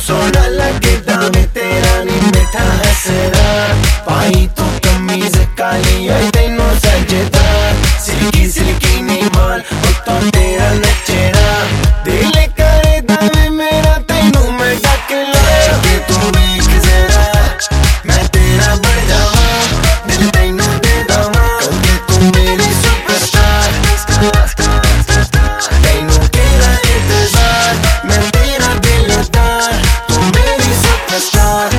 सोना लगदा वे तेरा नी मिठा हसना पाई तू कमीज काली ओए तैनू सजदा सिल्की सिल्की नी माल उत्तों तेरा नचना दिल करदा वे मेरा तैनू मैं डक ला के तू वेख जरा मैं तेरा बन जावां दिल तैनू दे दवां क्योंकि तू मेरी सुपरस्टार तैनू तेरा इंतजार मैं तेरा दिलदार तू मेरी सुपरस्टार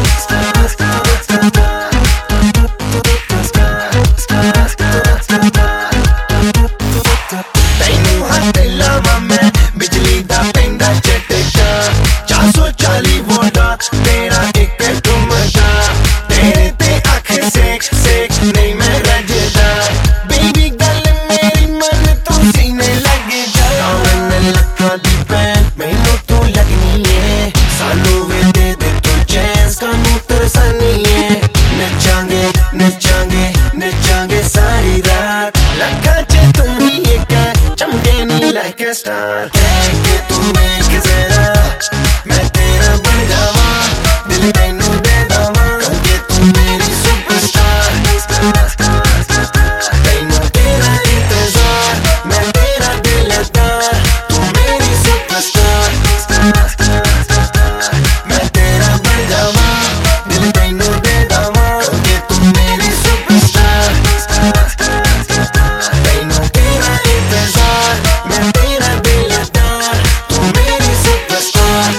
तैनू हाथ लावां मैं बिजली दा पैंदा झटका 440 वोल्ट तेरा एक ठुमका तेरे ते अख सेक सेक नहीं मैं रजदा बेबी गल मेरी मन तू सीने लग जा मैंने लक्का दी पैन मैनू तू लगनी है सानू वे दे तू चैन कानू तरसनी है नचांगे नचांगे नचांगे सारी रात लखा च तू ही एक चमके नी लाइक अ स्टार के तू एक जरा मैं तेरा बन जावां दिल तैनू दे दवां क्योंकि तू मेरी सुपरस्टार तैनू तेरा इंतजार मैं तेरा दिलदार तू मेरी सुपरस्टार मैं तेरा बन जावां दिल तैनू दे दवां क्योंकि तू मेरी सुपरस्टार तैनू तेरा इंतजार मैं तेरा दिलदार तू मेरी सुपरस्टार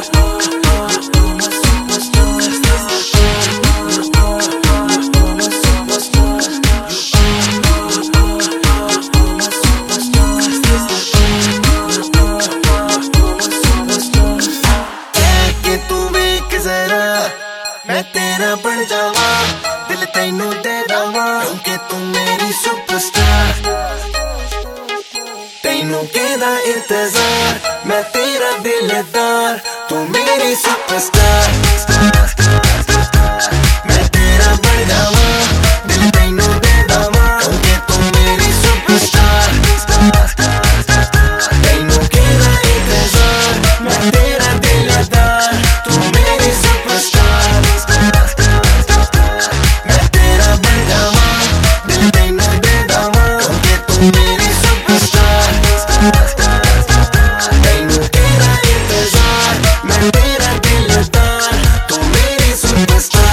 के तू वेख जरा मैं तेरा बन जावां दिल तैनू दे दवां क्योंकि तू मेरी सुपरस्टार तैनू केदा इंतजार मैं तेरा दिलदार तू मेरी सुपरस्टार मैं तेरा बन जावां दिल तैनू दे दवां क्योंकि तू मेरी सुपरस्टार तैनू केदा इंतजार मैं तेरा दिलदार तू मेरी सुपरस्टार मैं तेरा बन जावां दिल तैनू दे दवां क्योंकि तू मेरी सुपरस्टार तैनू तेरा इंतजार मैं तेरा दिलदार तू मेरी सुपरस्टार